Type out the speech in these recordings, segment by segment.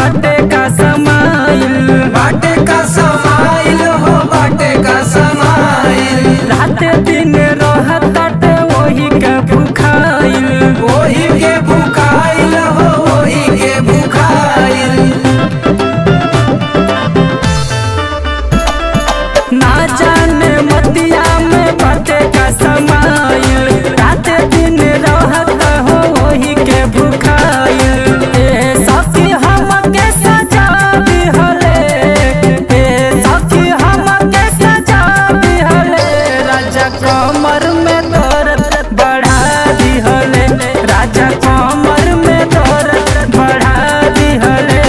बाटे का समाइल, बाटे का समाइल हो बाटे का समाइल। रात दिन रहताटे वही के भुखाइल, वही के भुखाइल हो वही के भुखाइल। ना जाने मतिया में बाटे का समाइल, रात दिन रहता हो वही के भुखाइल। ए सखी हमके सजा दिहले, ए सखी हमके सजा दिहले, राजा कमर में दर्द बढ़ा दिहले, राजा कमर में दर्द बढ़ा दिहले।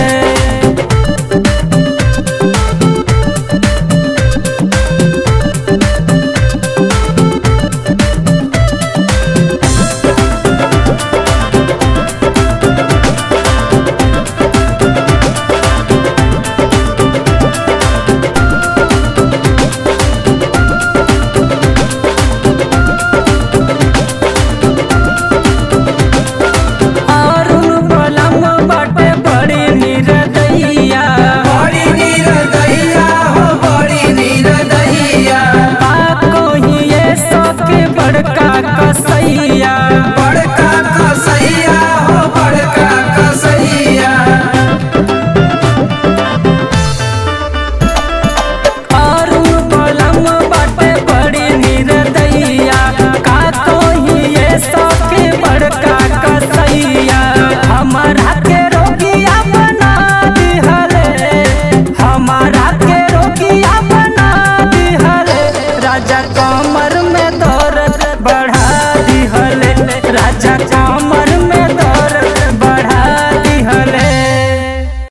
अरुण बलम बाटे बड़ी निर्दयिया, बड़ी निर्दयिया हो बड़ी निर्दयिया। कोही ये सके बड़का कसैया, बड़का कसैया हो बड़का कसैया। अरुण बलम बाटे बड़ी निर्दयिया, का कोही ये सके बड़का कसैया। हमारा के रोगिया बना दिहले, हमारा के रोगिया बना दिहले, राजा कमर में दर्द बढ़ा